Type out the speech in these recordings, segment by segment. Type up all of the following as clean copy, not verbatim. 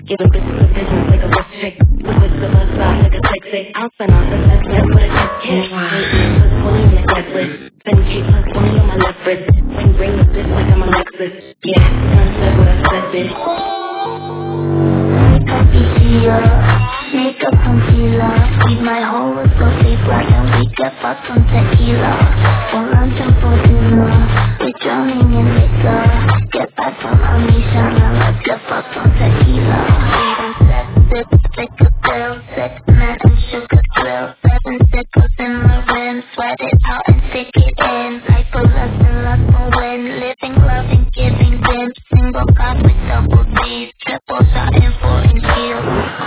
Giving bitches attention like a rich chick. With this of us side like a sexy. I'll spend all the sex with a kiss kiss. Plus 20 on the guest list. 10K plus 20 on my left wrist. Bring the bitch like I'm a Lexus. Yeah, done said what I said, bitch. Makeup easier, makeup concealer. Keep my whole with so safe like and we get fucked on tequila. For lunch and for dinner, we're drowning in liquor. Get back from Amisha, now let's get fucked on tequila. Weed and sex, sick of girl, sex, man and sugar thrill. 7 sickles in my rim, sweat it out and stick it in. Life for lust and lust for win, living, loving, giving them. Single cock with double D's, triple shot in 4-inch heels.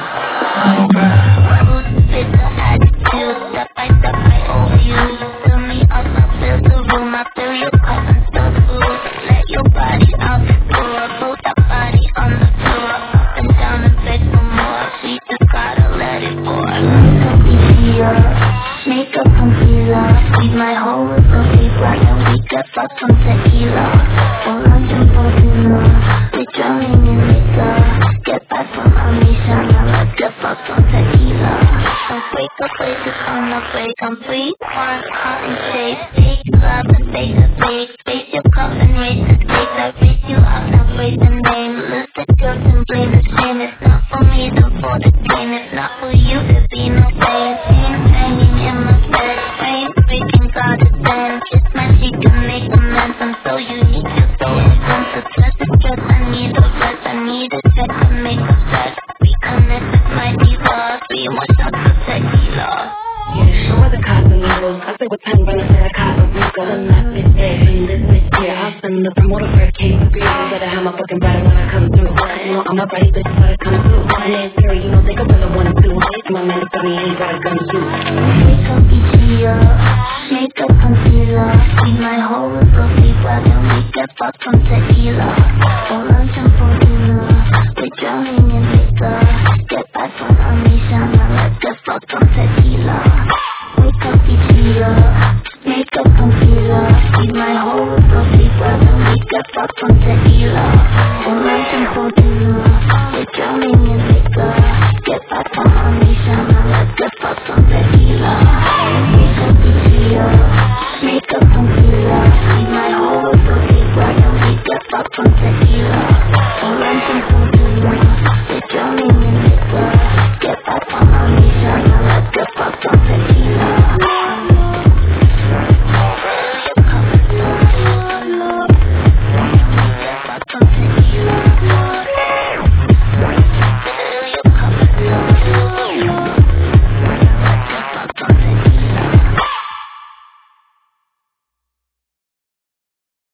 Food, fit the attitude, step by step I overuse. Fill me up, I fill the room, I fill your cup and spill food. Let your body out the door, put that body on the floor. Up and down and beg for more, she just gotta let it pour. Makeup easier, makeup concealer. Keep my whole with so safe like and we get fucked on tequila. For lunch and for dinner, we're drowning in liquor. Get back from Amisha, now let's get fucked on tequila. Don't wake up, places on the break. I'm free, one, cotton shade. Fake love and fake a fake. Space your cup and raise the stakes. I raise you up, now praise the name. Lose the guilt and blame the shame. It's not for me, then for the game. It's not for you, there be no pain. Pain hanging in my bed. Pain freaking God is dead. Kiss my cheek and make amends. I'm so unique, you're so intense. Obsessed with stress, I need a rest. I need a check to make a set. Reconnect with my diva. 3 more shots of tequila. Yeah, show her the Casamigos. I say with 10 runners that I caught a Rico. And that bitch dead, and this bitch here. I'll send the promoter for a case of beer. You better have my fucking brother when I come through. You know I'm a bright bitch, but I come through. My name's Terry, you know they go really wanna do. And my man is funny, and he got a gun too. Makeup easier, makeup concealer. Keep my whole with so safe like and we get fucked on tequila. For lunch and for dinner, we're drowning in liquor. Get back from Amisha, now let's get fucked on tequila.